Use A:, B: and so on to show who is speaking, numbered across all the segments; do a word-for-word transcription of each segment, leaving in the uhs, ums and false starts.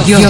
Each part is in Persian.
A: رادیو.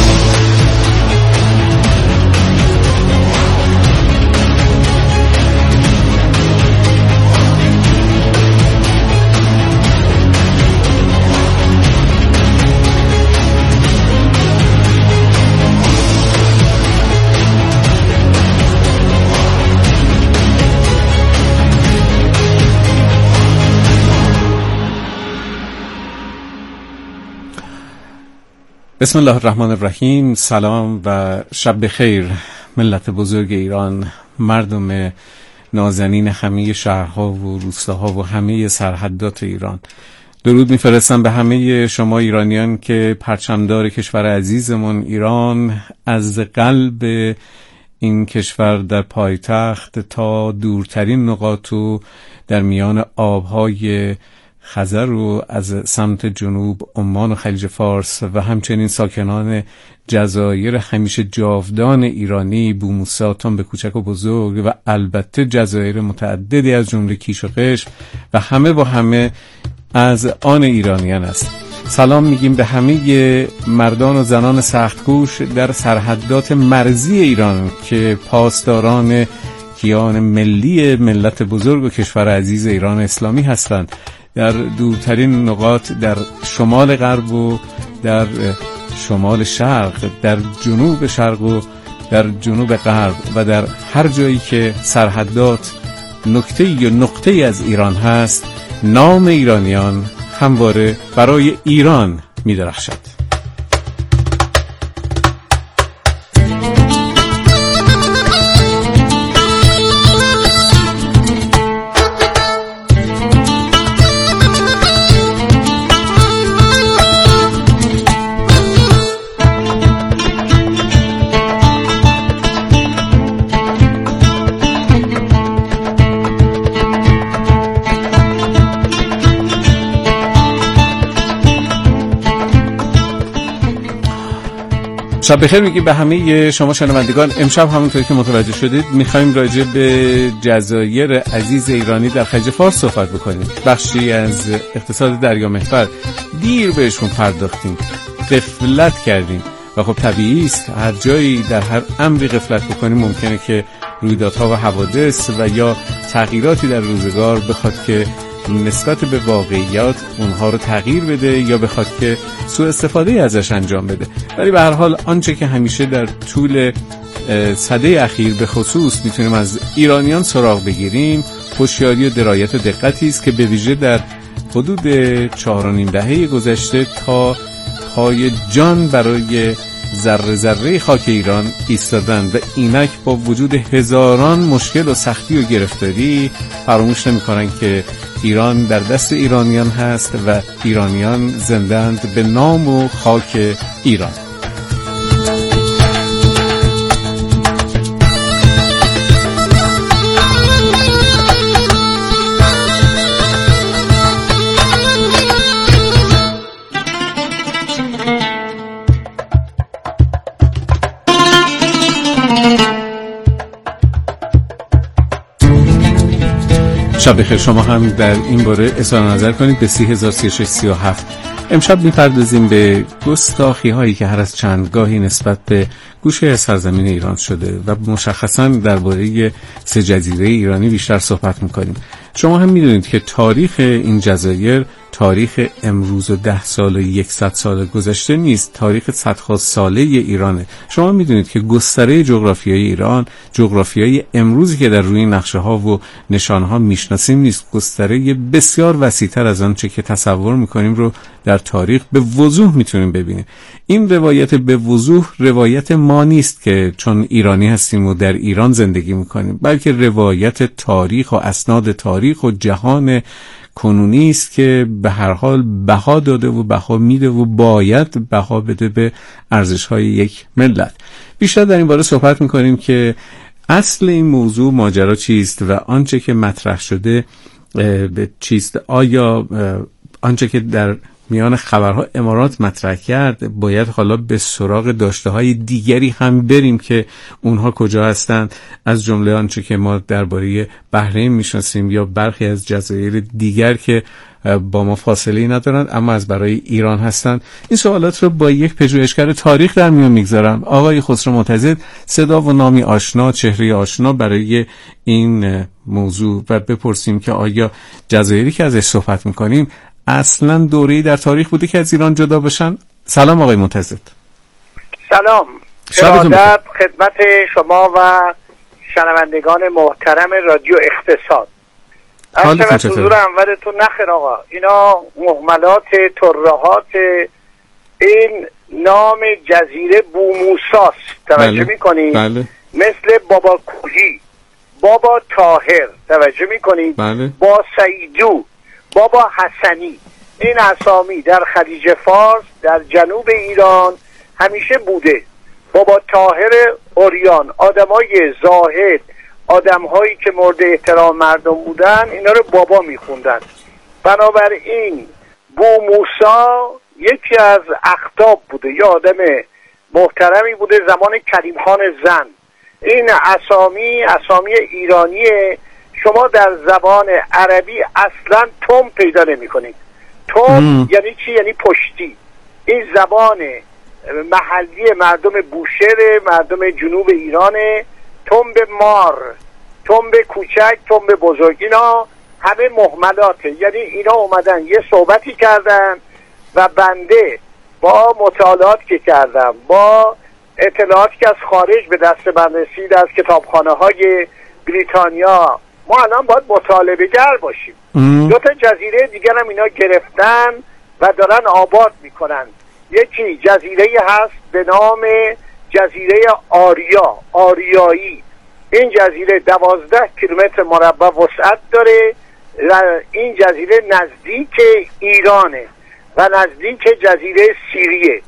B: بسم الله الرحمن الرحیم. سلام و شب بخیر ملت بزرگ ایران، مردم نازنین همه شهرها و روستاها و همه سرحدات ایران. درود میفرستم به همه شما ایرانیان که پرچمدار کشور عزیزمون ایران، از قلب این کشور در پایتخت تا دورترین نقاط و در میان آبهای خزر و از سمت جنوب عمان و خلیج فارس و همچنین ساکنان جزایر همیشه جاودان ایرانی، بوموسا، تنب کوچک و بزرگ و البته جزایر متعددی از جمله کیش و قشم و همه با همه از آن ایرانیان است. سلام میگیم به همه مردان و زنان سخت‌کوش در سرحدات مرزی ایران که پاسداران کیان ملی ملت بزرگ و کشور عزیز ایران اسلامی هستند. در دورترین نقاط، در شمال غرب و در شمال شرق، در جنوب شرق و در جنوب غرب و در هر جایی که سرحدات نکته یا نقطه از ایران هست، نام ایرانیان همواره برای ایران می درخشد. شب بخیر میگیم به همه شما شنوندگان. امشب همونطور که متوجه شدید میخوایم راجع به جزایر عزیز ایرانی در خلیج فارس صحبت بکنیم. بخشی از اقتصاد دریا محور دیر بهشون پرداختیم، غفلت کردیم و خب طبیعی است هر جایی در هر امری غفلت بکنیم ممکنه که رویدادها و حوادث و یا تغییراتی در روزگار بخواد که نسبت به واقعیات اونها رو تغییر بده یا بخواد که سوء استفاده ازش انجام بده. ولی به هر حال آنچه که همیشه در طول سده اخیر به خصوص میتونیم از ایرانیان سراغ بگیریم، هوشیاری و درایت و دقتی است که به ویژه در حدود چهار و نیم دهه گذشته تا پای جان برای ذره ذره خاک ایران ایستادن و اینک با وجود هزاران مشکل و سختی و گرفتاری فراموش نمی‌کنن که ایران در دست ایرانیان هست و ایرانیان زندند به نام و خاک ایران. شب بخیر شما هم در این باره اظهار نظر کنید به سی هزار و سی و شش سی و هفت. امشب میپردازیم به گستاخی هایی که هر از چندگاهی نسبت به گوشه سرزمین ایران شده و مشخصا درباره سه جزیره ایرانی بیشتر صحبت میکنیم. شما هم میدونید که تاریخ این جزایر تاریخ امروز و ده سال و یکصد سال گذشته نیست، تاریخ صدها ساله ایرانه. شما میدونید که گستره جغرافیایی ایران، جغرافیایی امروزی که در روی نقشه ها و نشان ها میشناسیم نیست، گستره بسیار وسیع‌تر از آنچه که تصور میکنیم رو در تاریخ به وضوح میتونیم ببینیم. این روایت به وضوح روایت ما نیست که چون ایرانی هستیم و در ایران زندگی میکنیم، بلکه روایت تاریخ و اسناد تاریخ و جهان کنونی است که به هر حال بها داده و بها میده و باید بها بده به ارزش‌های یک ملت. بیشتر در این باره صحبت میکنیم که اصل این موضوع ماجرا چیست و آنچه که مطرح شده به چیست. آیا آنچه که در میان خبرها امارات مطرح کرد، باید حالا به سراغ داشته‌های دیگری هم بریم که اونها کجا هستند، از جمله آنچه که ما درباره بحرین میشناسیم یا برخی از جزایر دیگر که با ما فاصله‌ای ندارند اما از برای ایران هستند. این سوالات رو با یک پژوهشگر تاریخ در میان میگذارم، آقای خسرو معتضد، صدا و نامی آشنا، چهره آشنا برای این موضوع، و بپرسیم که آیا جزایری که ازش صحبت میکنیم اصلا دوره‌ای در تاریخ بوده که از ایران جدا بشن؟ سلام آقای معتضد.
A: سلام، ارادت خدمت شما و شنوندگان محترم رادیو اقتصاد.
B: حالتون
A: چطوره؟ حضور اولتون نخیر آقا. اینا مهملات ترهات این نام جزیره بوموساست، توجه
B: بله.
A: میکنید؟
B: بله.
A: مثل بابا کوهی، بابا طاهر، توجه میکنید؟
B: بله.
A: با سیدو، بابا حسنی، این اسامی در خلیج فارس در جنوب ایران همیشه بوده. بابا طاهر اوریان، آدمای زاهد، آدم هایی که مورد احترام مردم بودن، اینا رو بابا میخوندن. بنابراین بو موسا یکی از اخطاب بوده، یا آدم محترمی بوده زمان کریم خان زند. این اسامی اسامی ایرانیه. شما در زبان عربی اصلا تم پیدا نمی کنید. تم یعنی چی؟ یعنی پشتی. این زبان محلی مردم بوشهر، مردم جنوب ایرانه. تنب مار، تنب کوچک، تنب بزرگ، اینا همه مهملاته. یعنی اینا اومدن یه صحبتی کردن و بنده با مطالعات که کردم، با اطلاعاتی که از خارج به دست من رسید از کتابخانه های بریتانیا، ما الان باید مطالبه گر باشیم. دو تا جزیره دیگر هم اینا گرفتن و دارن آباد میکنن. یکی جزیره هست به نام جزیره آریا، آریایی. این جزیره دوازده کیلومتر مربع وسعت داره و این جزیره نزدیک ایرانه و نزدیک جزیره سیریه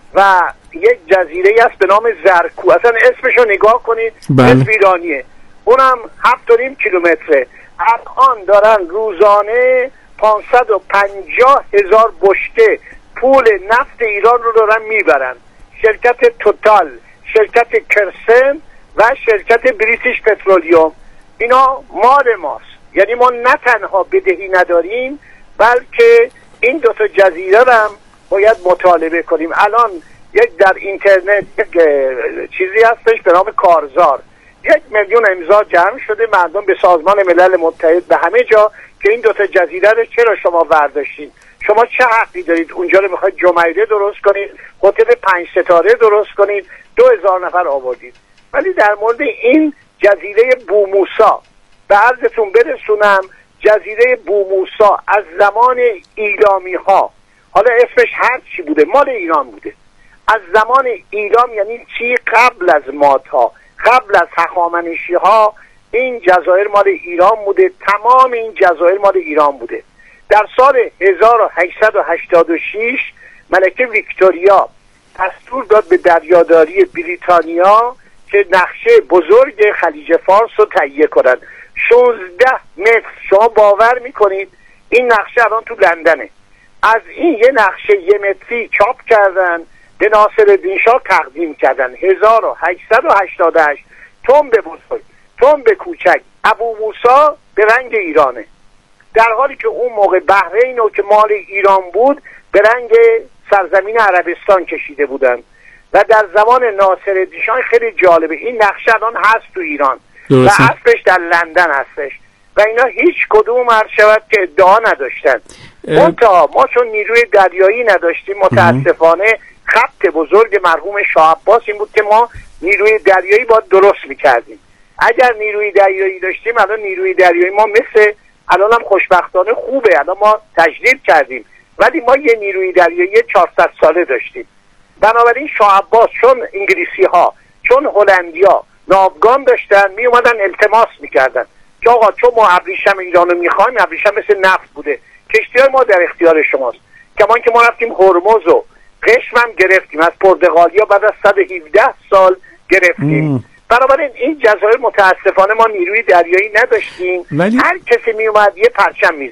A: و یک جزیره است به نام زرکو. اصلا اسمشو نگاه کنید، اسم ایرانیه. اونم هفت و نیم کیلومتره. الان دارن روزانه پانصد و پنجاه هزار بشکه پول نفت ایران رو دارن میبرن. شرکت توتال، شرکت کرسن و شرکت بریتیش پترولیوم، اینا مال ماست. یعنی ما نه تنها بدهی نداریم بلکه این دوتا جزیره هم باید مطالبه کنیم. الان یک در اینترنت یک چیزی هستش به نام کارزار، یک میلیون امضا جمع شده مردم به سازمان ملل متحد به همه جا که این دوتا جزیره رو چرا شما برداشتین، شما چه حقی دارید اونجا رو میخواید جمعیده درست کنید، هتل پنج ستاره درست کنید، دو هزار نفر آوردید. ولی در مورد این جزیره بوموسا به عرضتون برسونم، جزیره بوموسا از زمان ایلامی ها، حالا اسمش هر چی بوده، مال ایران بوده. از زمان ایلام یعنی چی؟ قبل از مادها، قبل از هخامنشی ها این جزایر مال ایران بوده. تمام این جزایر مال ایران بوده. در سال هزار و هشتصد و هشتاد و شش ملکه ویکتوریا دستور داد به دریاداری بریتانیا که نقشه بزرگ خلیج فارس رو تهیه کنند. شانزده متر. شما باور میکنید این نقشه الان تو لندنه. از این یه نقشه یه متری چاپ کردن به ناصرالدین شاه تقدیم کردن. هزار و هشتصد و هشتاد و هشت. تنب بزرگ، تنب کوچک، ابو موسی به رنگ ایرانه، در حالی که اون موقع بحرین که مال ایران بود به رنگ سرزمین عربستان کشیده بودن. و در زمان ناصرالدین شاه خیلی جالبه، این نقشه الان هست تو ایران درسته. و اصلش در لندن هستش و اینا هیچ کدوم عرض شود که ادعا نداشتن. منتها ما چون نیروی دریایی نداشتیم متاسفانه خط بزرگ مرحوم شاه عباس این بود که ما نیروی دریایی باید درست میکردیم. اگر نیروی دریایی داشتیم الان نیروی دریایی ما مثل الان هم خوشبختانه خوبه، الان ما تجدید کردیم، ولی ما یه نیروی دریایی چهارصد ساله داشتیم. بنابراین شاه عباس چون انگلیسی ها چون هلندیا ناوگان داشتن می اومدن التماس میکردن که آقا چون ما ابریشم ایرانو میخوایم، ابریشم مثل نفت بوده، کشتی‌های ما در اختیار شماست. کمان که ما رفتیم هرمز و قشم هم گرفتیم، از پرتغالیا بعد از صد و هفده سال گرفتیم. بنابراین این جزایر متاسفانه ما نیروی دریایی نداشتیم.
B: ولی...
A: هر کسی می اومد یه پرچم میزد.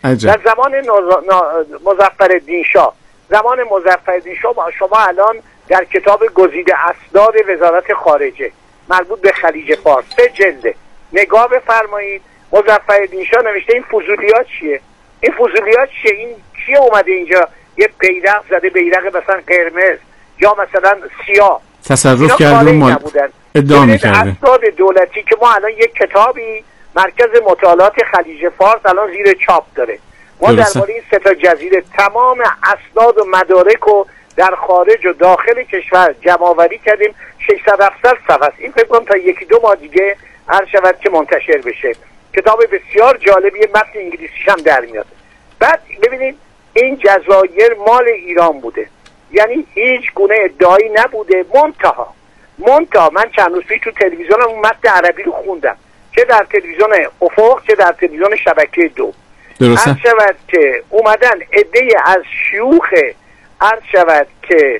B: عجب.
A: در زمان مظفرالدین شاه زمان مظفرالدین شاه شما الان در کتاب گزیده اسناد وزارت خارجه مربوط به خلیج فارس سه جلده نگاه بفرمایید. مظفرالدین شاه نوشته این فضولیات چیه؟ این فضولیات چیه؟ این چیه اومده اینجا یه بیرق زده، بیرق مثلا قرمز یا مثلا سیاه،
B: تصرف کرده مال ادعا می‌کرده.
A: اسناد دولتی که ما الان یک کتابی مرکز مطالعات خلیج فارس الان زیر چاپ داره، ما درباره این سه تا جزیره تمام اسناد و مدارک رو در خارج و داخل کشور جمع‌آوری کردیم. ششصد هفتصد صفحه است. این فکر کنم تا یکی دو ماه دیگه هر شود که منتشر بشه. کتاب بسیار جالبی، متن انگلیسیش هم در میاد. بعد ببینید این جزایر مال ایران بوده، یعنی هیچ گونه ادعایی نبوده. منتها منتها من چند روز پیش تو تلویزیون اون متن عربی رو خوندم، چه در تلویزیون افق چه در تلویزیون شبکه دو.
B: درسته.
A: هر شود که اومدن عده‌ای از شیوخ هر شود که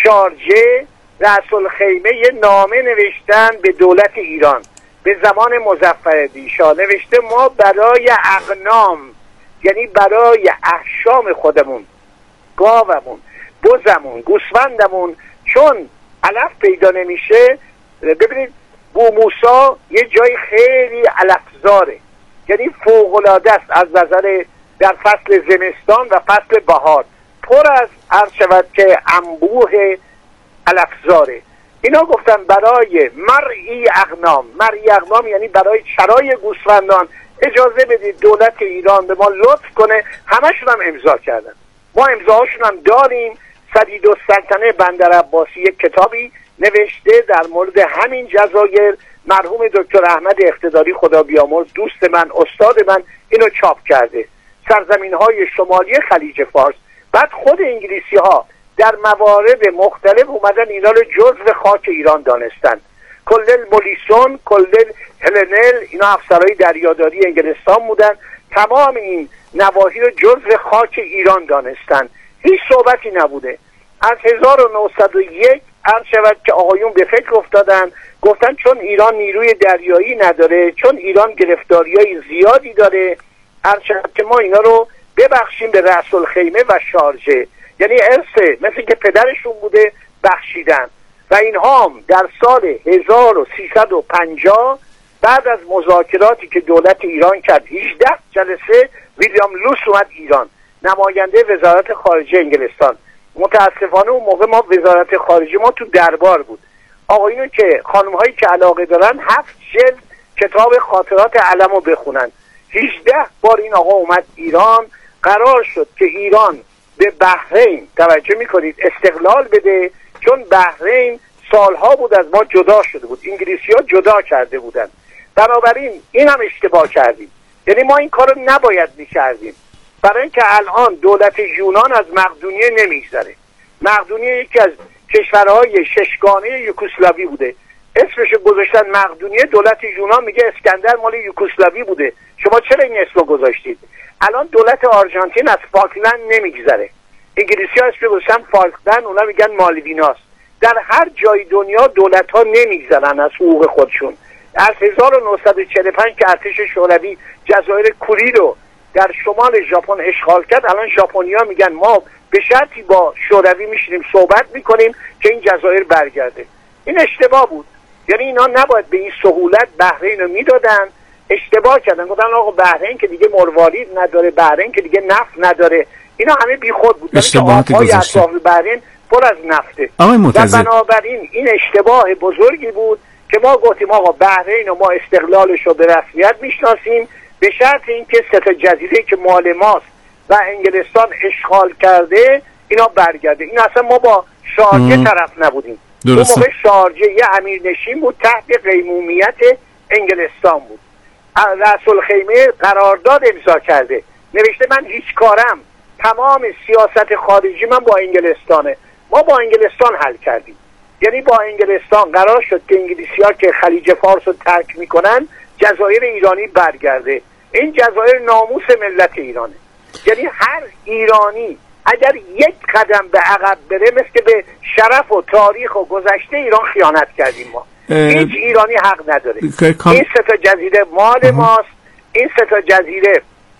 A: شارجه رأس الخیمه یه نامه نوشتن به دولت ایران به زمان مظفرالدین شاه، نوشته ما برای اغنام، یعنی برای احشام خودمون، گاومون، بزمون، گوسفندمون چون علف پیدا نمیشه. ببینید بو موسی یه جای خیلی علفزاره، یعنی فوق‌العاده است از نظر در فصل زمستان و فصل بهار، پر از عرض شود که انبوه علفزاره. اینا گفتن برای مرعی اغنام، مرعی اغنام یعنی برای چرای گوسفندان اجازه بدید دولت ایران به ما لطف کنه. همشون هم امضا کردن، ما امضاهاشون هم داریم. سدیدالسلطنه بندر عباسی یک کتابی نوشته در مورد همین جزایر، مرحوم دکتر احمد اقتداری خدا بیامرز دوست من، استاد من، اینو چاپ کرده، سرزمین های شمالی خلیج فارس. بعد خود انگلیسی ها در موارد مختلف اومدن اینا رو جزو خاک ایران دانستن. کلل مولیسون، کلل هلنل، اینا افسرهای دریاداری انگلستان بودن، تمام این نواحی رو جزو خاک ایران دانستن، هیچ صحبتی نبوده. از هزار و نهصد و یک عرض شود که آقایون به فکر افتادن، گفتن چون ایران نیروی دریایی نداره، چون ایران گرفتاریای زیادی داره، عرض شود که ما اینا رو ببخشیم به رأس الخیمه و شارجه، یعنی ارث مثل که پدرشون بوده بخشیدن. و اینها هم در سال هزار و سیصد و پنجاه بعد از مذاکراتی که دولت ایران کرد، هجده جلسه ویلیام لوس اومد ایران، نماینده وزارت خارجه انگلستان. متاسفانه اون موقع ما وزارت خارجه ما تو دربار بود. آقایونو که خانم هایی که علاقه دارن هفت جلد کتاب خاطرات علم رو بخونن. هجده بار این آقا اومد ایران، قرار شد که ایران به بحرین توجه میکنید استقلال بده، چون بحرین سالها بود از ما جدا شده بود، انگلیسی ها جدا کرده بودن. بنابراین این هم اشتباه کردیم، یعنی ما این کار رو نباید میکردیم، برای اینکه الان دولت یونان از مقدونیه نمیگذره. مقدونیه یکی از کشورهای ششگانه یوگسلاوی بوده، اسمش گذاشتن مقدونیه. دولت یونان میگه اسکندر مال یوگسلاوی بوده، شما چرا این اسمو گذاشتید؟ الان دولت آرژانتین از فالکلند نمیگذره، انگلیسی ها اسمش گذاشتن فالکلند، اونا میگن مالویناست. در هر جای دنیا دولت ها نمیگذرن از حقوق خودشون. از هزار و نهصد و چهل و پنج که ارتش شوروی جزایر کوری رو در شمال ژاپن اشغال کرد، الان ژاپنی‌ها میگن ما به شرطی با شوروی میشینیم صحبت میکنیم که این جزایر برگرده. این اشتباه بود، یعنی اینا نباید به این سهولت بحرین رو میدادن، اشتباه کردن، گفتن آقا بحرین که دیگه مروارید نداره، بحرین که دیگه نفت نداره، اینا همه بیخود بود،
B: اشتباهاتی گذاشتن.
A: اطراف بحرین پر از نفته و بنابراین این اشتباه بزرگی بود که ما گفتیم آقا بحرین و ما استقلالش رو به رسمیت میشناسیم به شرط اینکه سه تا جزیره که مال ماست و انگلستان اشغال کرده اینا برگرده. این اصلا ما با شارجه ام. طرف نبودیم، اون موقع شارجه یه امیرنشین بود تحت قیمومیت انگلستان بود. رأس الخیمه قرارداد امضا کرده، نوشته من هیچ کارم، تمام سیاست خارجی من با انگلستانه. ما با انگلستان حل کردیم، یعنی با انگلستان قرار شد که انگلیسی ها که خلیج فارس رو ترک میکنن جزایر ایرانی برگرده. این جزایر ناموس ملت ایرانه، یعنی هر ایرانی اگر یک قدم به عقب بره مثل به شرف و تاریخ و گذشته ایران خیانت کردیم. ما هیچ ایرانی حق نداره. این سه تا جزیره مال ماست، این سه تا جزیره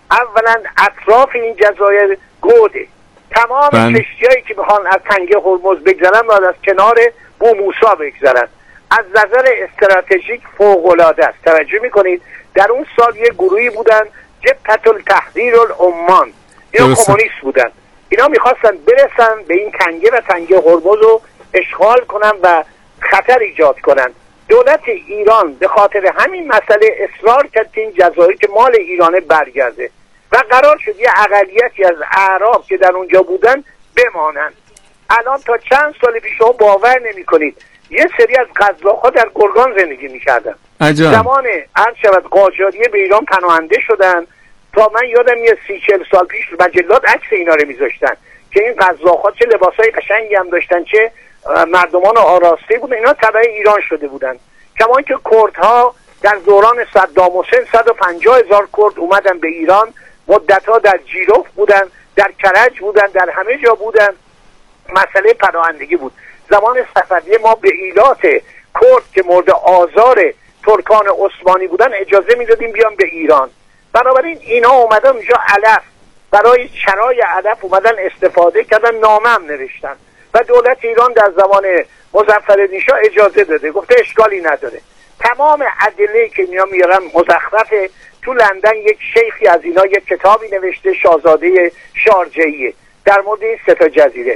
A: اولا اطراف این جزایر گوده، تمام کشتیایی که میخوان از تنگه هرمز بگذرن باید از کنار بو موسی بگذرن. از نظر استراتژیک فوق العاده است. توجه میکنید در اون سال یه گروهی بودن جبهة التحریر العمان، اینا کمونیست بودن، اینا میخواستن برسن به این تنگه و تنگه هرمز رو اشغال کنن و خطر ایجاد کنن. دولت ایران به خاطر همین مسئله اصرار کرد که این جزایر که مال ایرانه برگرده و قرار شد یه اقلیتی از اعراب که در اونجا بودن بمانن. الان تا چند سال پیش شما باور نمی کنید یه سری از قزاق‌ها در گرگان زندگی می‌کردن. زمان عرض شود قاجاریه به ایران پناهنده شدن، تا من یادم یه سی چل سال پیش مجلات عکس اینا رو می‌ذاشتن که این قزاق‌ها چه لباسای قشنگی هم داشتن، چه مردمان آراسته بودن، اینا تبع ایران شده بودن. کما اینکه کردها در دوران صدام حسین صد و پنجاه هزار کرد اومدن به ایران، مدت‌ها در جیروف بودن، در کرج بودن، در همه جا بودن. مسئله پناهندگی بود. زمان صفویه ما به ایلات کرد که مورد آزار ترکان عثمانی بودن اجازه میدادیم بیان به ایران. بنابراین اینا اومدن اونجا علف، برای چرای علف اومدن استفاده کردن، نامه هم نوشتن و دولت ایران در زمان مظفرالدین شاه اجازه داده، گفته اشکالی نداره. تمام ادله که اینا میارن مزخرفه. تو لندن یک شیخی از اینا یک کتابی نوشته، شاهزاده شارجه‌ای، در مورد این سه تا جزیره،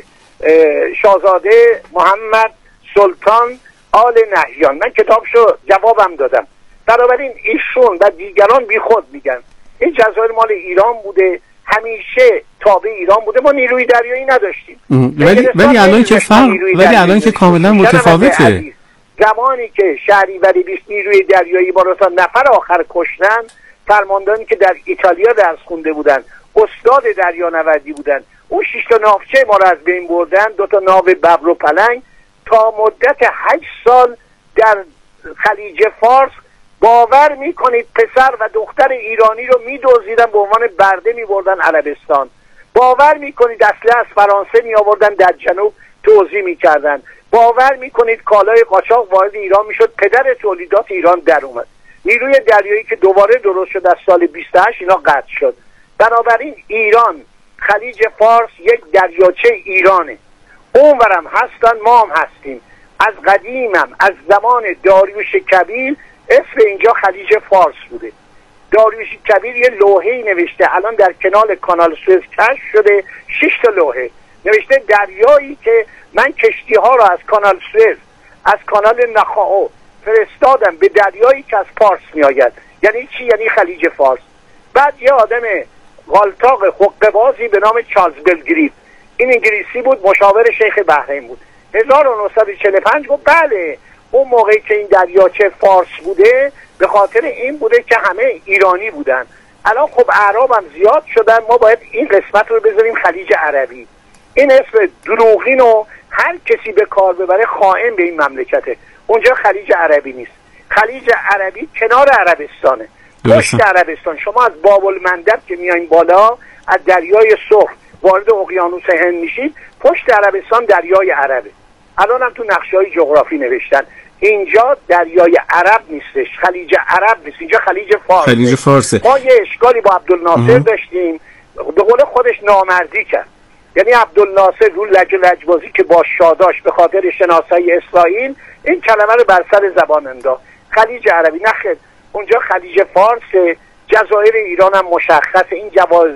A: شاهزاده محمد سلطان آل نهیان. من کتابشو جوابم دادم. بنابراین ایشون و دیگران بی خود میگن این جزایر مال ایران بوده، همیشه تابع ایران بوده، ما نیروی دریایی نداشتیم.
B: ولی ولی الان که فرق ولی الان که کاملا متفاوته.
A: زمانی که شهریوری بیست نیروی دریایی ما رو تا نفر آخر کشتن، فرماندهانی که در ایتالیا درس خونده بودن، استاد دریانوردی بودن، اون شش تا ناوچه ما رو از بین بردن، دو تا ناو ببر و پلنگ. تا مدت هشت سال در خلیج فارس باور میکنید پسر و دختر ایرانی رو میدزدیدن، به عنوان برده میبردن عربستان. باور میکنید اسلحه از فرانسه می آوردن در جنوب توزیع میکردن. باور میکنید کالای قاچاق وارد ایران میشد، پدر تولیدات ایران در اومد. نیروی دریایی که دوباره درست شد از سال بیست و هشت اینا قطع شد. بنابراین ایران، خلیج فارس یک دریاچه ایرانه. اونورم هستن، ما هم هستیم. از قدیمم از زمان داریوش کبیر اسم اینجا خلیج فارس بوده. داریوش کبیر یه لوحه‌ای نوشته، الان در کنال کانال سوئز کشف شده، شش تا لوحه نوشته دریایی که من کشتی ها رو از کانال سوئز، از کانال نخاو فرستادم به دریایی که از پارس می آید. یعنی چی؟ یعنی خلیج فارس. بعد یه آدم غالطاق حقه‌بازی به نام چارلز بلگریف، این انگلیسی بود، مشاور شیخ بحرین بود، هزار و نهصد و چهل و پنج گفت بله اون موقعی که این دریاچه فارس بوده به خاطر این بوده که همه ایرانی بودن. الان خب اعراب هم زیاد شدن، ما باید این قسمت رو بذاریم خلیج عربی. این اسم دروغین و هر کسی به کار ببره خائن به این مملکته. اونجا خلیج عربی نیست، خلیج عربی کنار عربستانه، پشت عربستان. شما از باب المندب که میایین بالا از دریای سرخ وارد اقیانوس هند میشید، پشت عربستان دریای عربه. الان هم تو نقشه‌های جغرافی نوشتن اینجا دریای عرب نیستش، خلیج عرب نیست، اینجا خلیج فارس.
B: خلیج فارسه.
A: ما یه اشکالی با عبدالناصر داشتیم، به قول خودش نامردی کرد. یعنی عبدالناصر رو لج لجبازی که با شاداش به خاطر شناسایی اسرائیل این کلمه رو بر سر زبان انداخت، خلیج عربی. نخیر، اونجا خلیج فارس. جزایر ایران هم مشخصه، این جواز...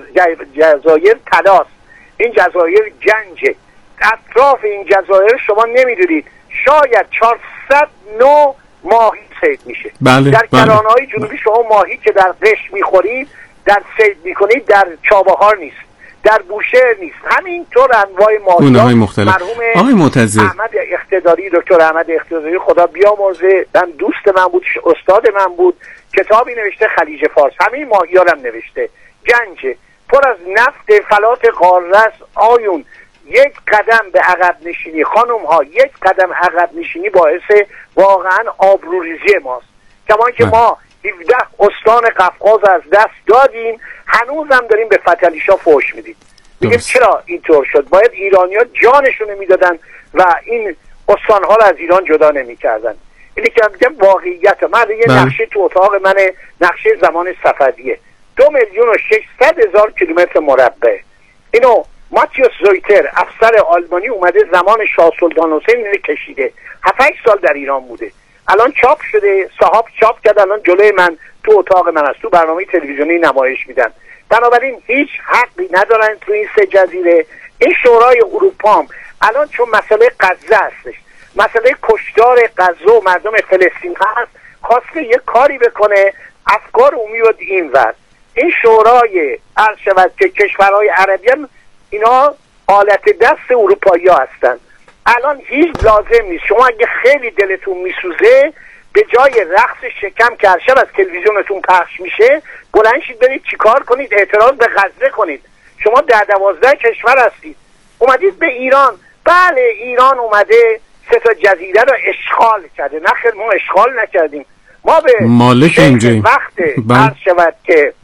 A: جزایر طلاست، این جزایر گنجه. اطراف این جزایر شما نمیدونید شاید چهارصد نوع ماهی صید میشه.
B: بله،
A: در
B: بله.
A: کرانه‌های جنوبی شما ماهی که در قش میخورید، در صید میکنید، در چابهار نیست، در بوشهر نیست. همینطور انواع ماهی
B: مختلف.
A: مرحوم
B: آقای معتزد
A: احمد اقتداری، دکتر احمد اقتداری خدا بیامرزه، من دوست من بود، استاد من بود، کتابی نوشته خلیج فارس، همین ماهی‌ها هم نوشته. گنجه، پر از نفت، فلات قاره‌ست. آیون یک قدم به عقب نشینی، خانم ها یک قدم عقب نشینی باعث واقعا آبروریزی ماست. کما که ما هفده استان قفقاز از دست دادیم، هنوز هم داریم به فتلیشا فحش میدیم. میگیم چرا اینطور شد؟ باید ایرانی‌ها جانشون میدادن و این استان‌ها رو از ایران جدا نمی‌کردن. اینی که میگم واقعیت. من یه نقشه تو اتاق من، نقشه زمان صفویه، دو میلیون و ششصد هزار کیلومتر مربع. اینو ماتیوس زویتر افسر آلمانی اومده زمان شاه سلطان حسین اینو کشیده، هفت سال در ایران بوده، الان چاپ شده، صاحب چاپ کرد، الان جلوی من تو اتاق من است، تو برنامه تلویزیونی نمایش میدن. بنابراین هیچ حقی ندارن تو این سه جزیره. این شورای اروپا هم الان چون مسئله غزه هستش، مسئله کشتار غزه و مردم فلسطین هست، خواسته یه کاری بکنه، افکار عمومی رو اینور. این شورای عرض شود که کشورهای عربی هم اینا آلت دست اروپایی ها هستن. الان هیچ لازم نیست شما اگه خیلی دلتون میسوزه به جای رقص شکم که هر شب از تلویزیونتون پخش میشه بلند شید برید چیکار کنید؟ اعتراض به غزه کنید. شما در دوازده کشور هستید، اومدید به ایران. بله ایران اومده سه تا جزیره رو اشغال کرده، نه خیر ما اشغال نکردیم، ما به
B: مالک اینجاییم.
A: وقت عرض شود که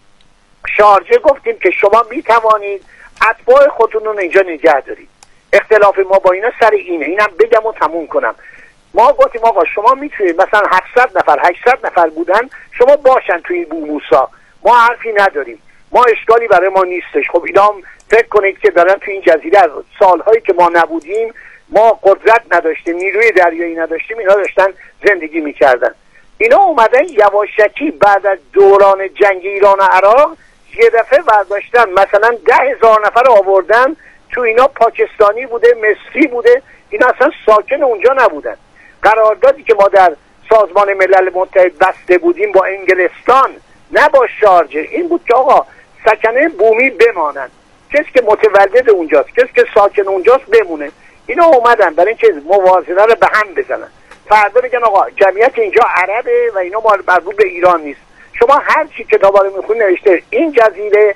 A: شارجه گفتیم که شما میتوانید اتباع خودتون رو اینجا نگه دارید. اختلاف ما با اینا سر اینه، اینم بگم و تموم کنم. ما گفتیم آقا شما میتونید مثلا هفتصد نفر هشتصد نفر بودن شما باشن توی بو موسا، ما حرفی نداریم، ما اشکالی برای ما نیستش. خب اینا هم فکر کنید که دارن توی این جزیره سالهایی که ما نبودیم، ما قدرت نداشتیم، نیروی دریایی نداشتیم، اینا داشتن زندگی میکردن. اینا اومدن یواشکی بعد از دوران جنگ ایران و عراق یه دفعه برداشتن مثلا ده هزار نفر آوردن تو. اینا پاکستانی بوده، مصری بوده، اینا اصلا ساکن اونجا نبودن. قراردادی که ما در سازمان ملل متحد بسته بودیم با انگلستان نه با شارجه این بود که آقا سکنه بومی بمانن، کسی که متولد اونجاست، کسی که ساکن اونجاست بمونه. اینا اومدن برای اینکه موازنه رو به هم بزنن. فردا بگن آقا جمعیت اینجا عربه و اینا مربوط به ایران نیست. شما هر چی کتابا رو میخونید نوشته این جزیره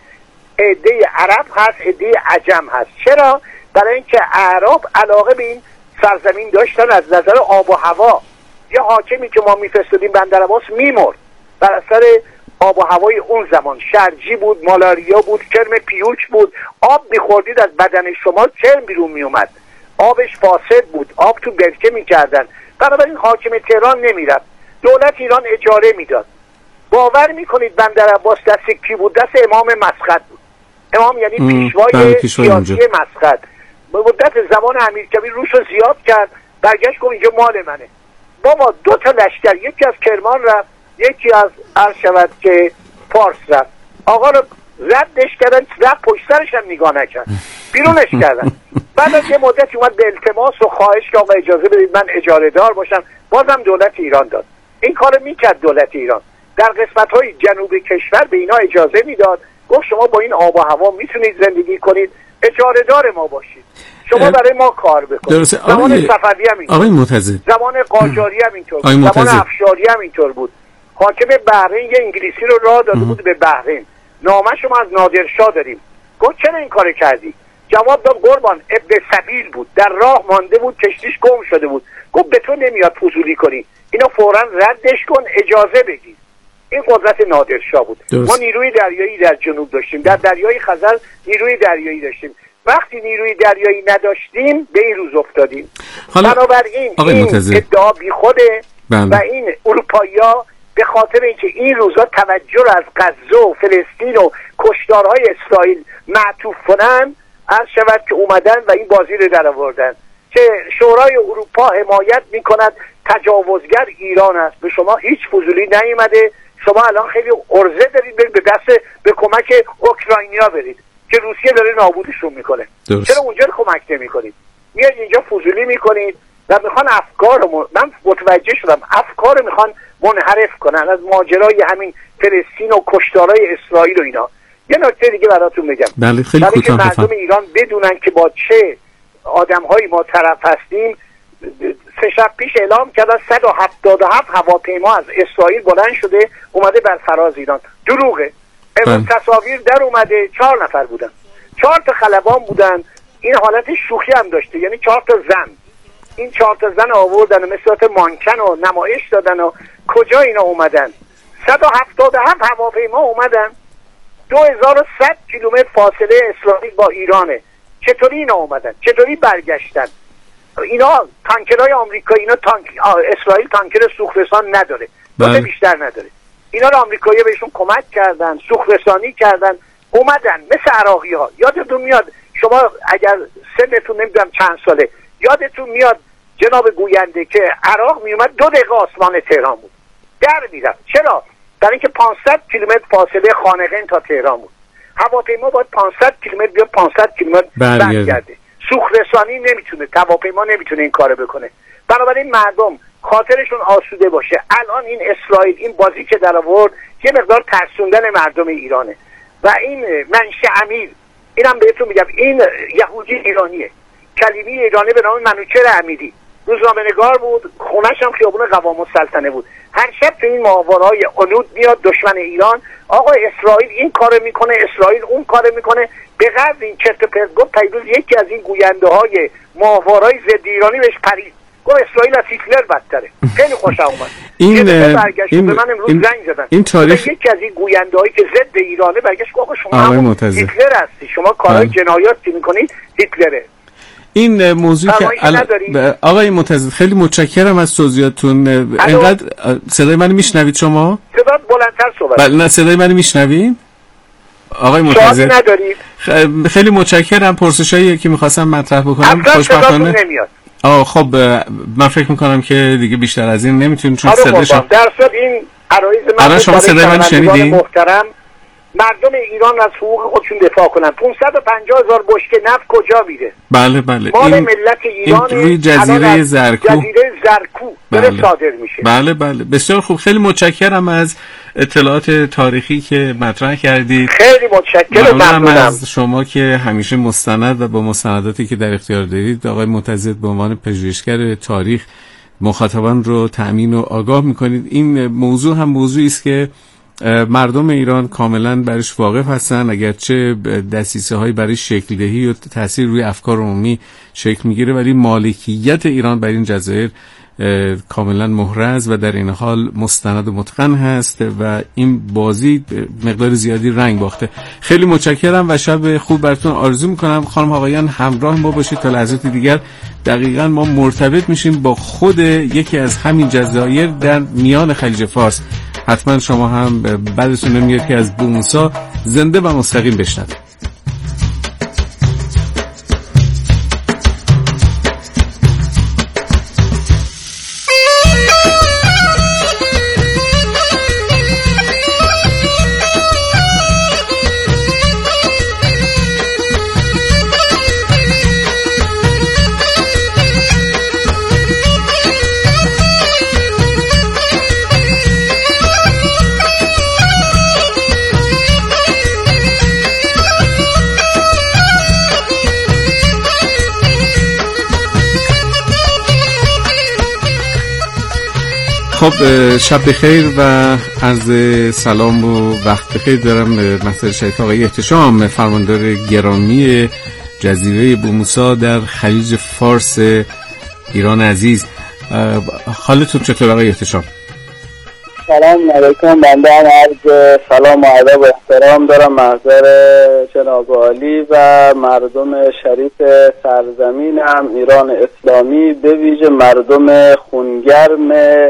A: عده عرب هست، عده عجم هست. چرا؟ برای اینکه اعراب علاقه به این سرزمین داشتن از نظر آب و هوا. یه حاکمی که ما میفرستادیم بندر عباس میمرد بر اثر آب و هوای اون زمان، شرجی بود، مالاریا بود، کرم پیوچ بود. آب میخوردید از بدن شما کرم بیرون میومد، آبش فاسد بود، آب تو برکه میکردن. بنابراین حاکم تهران نمیرفت، دولت ایران اجاره میداد. باور میکنید بندر عباس دست کی بود؟ دست امام مسقط بود. امام یعنی پیشوای سیاسی مسقط. به مدت زمان امیرکبیر روش رو زیاد کرد، برگشت گفت اینجا مال منه. بابا دو تا لشکر، یکی از کرمان رفت، یکی از عرض شود که فارس رفت. آقا رو ردش کردن، رفت پشت سرش هم نگاه نکرد، بیرونش کردن. بعد از یه مدتی اومد به التماس و خواهش که آقا اجازه بدید من اجاره دار باشم، بازم دولت ایران داد. این کارو میکرد دولت ایران، در قسمت‌های جنوب کشور به اینا اجازه میداد، گفت شما با این آب و هوا میتونید زندگی کنید، اجاره دار ما باشید، شما برای ما کار بکنید. زمان صفوی هم اینطور، آقای
B: معتزد،
A: زمان قاجاری هم اینطور بود، زمان افشاری هم اینطور بود. حاکم بحرین یه انگلیسی رو راه داده بود به بحرین، نامش ما از نادرشاه داریم. گفت چرا این کار کردی؟ جواب داد قربان ابن سبیل بود، در راه مانده بود، کشتیش گم شده بود. گفت به تو نمیاد فضولی کنی، اینو فوراً ردش کن، اجازه بگیر. این قدرت نادرشاه بود. درست. ما نیروی دریایی در جنوب داشتیم، در دریای خزر نیروی دریایی داشتیم. وقتی نیروی دریایی نداشتیم به این روز افتادیم. بنابراین این ادعا بی خوده و این اروپایی‌ها به خاطر اینکه این روزا توجه رو از غزه و فلسطین و کشتارهای اسرائیل معطوف کنن، عرض شود که اومدن و این بازی رو در آوردن که شورای اروپا حمایت میکند تجاوزگر ایران است. به شما هیچ فضولی نیومده، شما الان خیلی عرضه دارید برید به دست به کمک اوکراینیا برید که روسیه داره نابودشون میکنه. درست. چرا اونجا رو کمک نمیکنید؟ میاد اینجا فضولی میکنید و میخوان افکار رو، من متوجه شدم افکار رو میخوان منحرف کنن از ماجرای همین فلسطین و کشتارهای اسرائیل و اینا. یه نکته دیگه براتون بگم،
B: بله خیلی کوتاه،
A: مردم ایران بدونن که با چه آدم‌هایی ما طرف هستیم. سه شب پیش اعلام کردن صد و هفتاد و هفت هواپیما از اسرائیل بلند شده اومده بر فراز ایران. دروغه. امروز تصاویر در اومده، چهار نفر بودن، چهار تا خلبان بودن. این حالت شوخی هم داشته، یعنی چهار تا زن. این چهار تا زن آوردن مثل مانکن و نمایش دادن و کجا اینا اومدن؟ صد و هفتاد و هفت هواپیما اومدن، دو هزار و صد کیلومتر فاصله اسرائیل با ایرانه. چطوری اینا اومدن؟ چطوری برگشتن؟ اینا تانکرهای آمریکایی، اینا تانک اسرائیل تانکر سوختسان نداره، دو بیشتر نداره. اینا رو آمریکایی‌ها بهشون کمک کردن، سوخرسانی کردن، اومدن مثل عراقی ها. یادتون میاد شما اگر سنتون نمیدونم چند ساله، یادتون میاد جناب گوینده که عراق میومد دو دقیقه آسمان تهران بود، در میرفت. چرا؟ برای اینکه پانصد کیلومتر فاصله خانقین تا تهران بود. هواپیما باید پانصد کیلومتر بیا پانصد کیلومتر برگرده. سوخرسانی نمیتونه، هواپیما نمیتونه این کارو بکنه. بنابراین مردم خاطرشون آسوده باشه. الان این اسرائیل این بازی که در آورد یه مقدار ترسوندن مردم ایرانه و این منشأ امیر، اینم بهتون میگم این یهودی ایرانیه، کلیمی ایرانی به نام منوچهر امیری، روزنامه‌نگار بود، خونش هم خیابون قوام السلطنه بود. هر شب تو این ماهواره‌های عنود میاد دشمن ایران، آقا اسرائیل این کارو میکنه، اسرائیل اون کارو میکنه. به قدر این چرت و پرت گفت پیروز یکی از این گوینده‌های ماهواره‌های ضد ایرانی بهش پرید، گفت اسرائیل از هیتلر بدتره. خیلی خوشم اومد.
B: این این
A: به من امروز
B: این
A: زنگ زدن،
B: این تاریخ
A: یکی از این گوینده‌هایی که ضد ایرانه برگشت گفت شما هم هیتلر هستی، شما کارهای جنایاتی میکنید، هیتلره.
B: این موضوع که ال... آقای معتزد خیلی متشکرم از توضیحاتون. اینقدر صدای منو میشنوید شما؟
A: صدات بلندتر صحبت.
B: بله نه صدای منو میشنوید؟ آقای معتزد
A: ندارید؟
B: خیلی متشکرم. پرسشایی که می‌خواستم مطرح بکنم خوشبختانه
A: نمیاد.
B: آه خب من فکر می‌کنم که دیگه بیشتر از این نمیتونیم چون صداش
A: در صد این عرایض
B: من شما صدای من شنیدین؟
A: محترم مردم ایران از حقوق خودشون دفاع کنن. پانصد و پنجاه هزار بشکه نفت کجا میره؟
B: بله بله
A: مال این ملت ایران
B: این روی جزیره زرکو
A: جزیره زرکو داره
B: بله.
A: صادر میشه.
B: بله بله بسیار خوب. خیلی متشکرم از اطلاعات تاریخی که مطرح کردید.
A: خیلی متشکرم
B: ممنونم از شما که همیشه مستند و با مستنداتی که در اختیار دارید آقای معتزد به عنوان پژوهشگر تاریخ مخاطبان رو تأمین و آگاه میکنید. این موضوع هم موضوعی است که مردم ایران کاملا برش واقف هستن، اگرچه دسیسه های برای شکل دهی و تاثیر روی افکار عمومی شکل میگیره، ولی مالکیت ایران بر این جزایر کاملا محرز و در این حال مستند و متقن هست و این بازی مقدار زیادی رنگ باخته. خیلی متشکرم و شب خوب براتون آرزو میکنم. خانم آقایان همراه ما باشید تا لحظات دیگر. دقیقاً ما مرتبط میشیم با خود یکی از همین جزایر در میان خلیج فارس. حتما شما هم بعدتون نمیاد که از بوموسا زنده و مستقیم بشنوید. خب شب بخیر و عرض سلام و وقت بخیر دارم محضر شریف آقای احتشام، فرماندار گرامی جزیره بوموسا در خلیج فارس ایران عزیز. حالتون چطور آقای احتشام؟
C: سلام علیکم. بنده هم عرض سلام و ادب و احترام دارم محضر جناب عالی و مردم شریف سرزمینم ایران اسلامی، به ویژه مردم خونگرم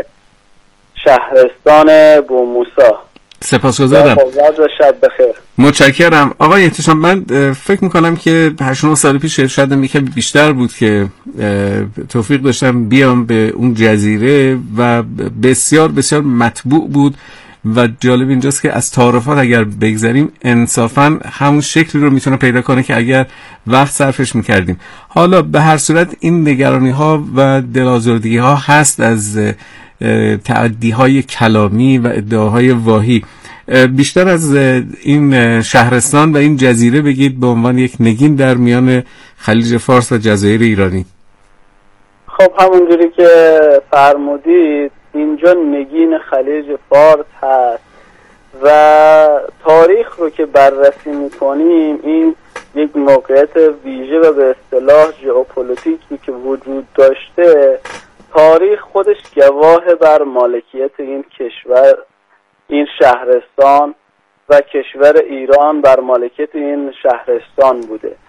C: شهرستان بوموسا.
B: سپاسگزارم.
C: شب بخیر.
B: متشکرم. آقای احتشام من فکر میکنم که هشت نه سال پیش شاید یکم بیشتر بود که توفیق داشتم بیام به اون جزیره و بسیار بسیار مطبوع بود و جالب اینجاست که از تعارفات اگر بگذاریم انصافا همون شکلی رو میتونه پیدا کنه که اگر وقت صرفش میکردیم. حالا به هر صورت این نگرانی ها و دلازردگی ها هست از تعدی های کلامی و ادعاهای واهی. بیشتر از این شهرستان و این جزیره بگید به عنوان یک نگین در میان خلیج فارس و جزایر ایرانی.
C: خب همونجوری که فرمودید اینجا نگین خلیج فارس هست و تاریخ رو که بررسی میکنیم این یک موقعیت ویژه و به اصطلاح ژئوپلیتیکی که وجود داشته. تاریخ خودش گواه بر مالکیت این کشور، این شهرستان و کشور ایران بر مالکیت این شهرستان بوده.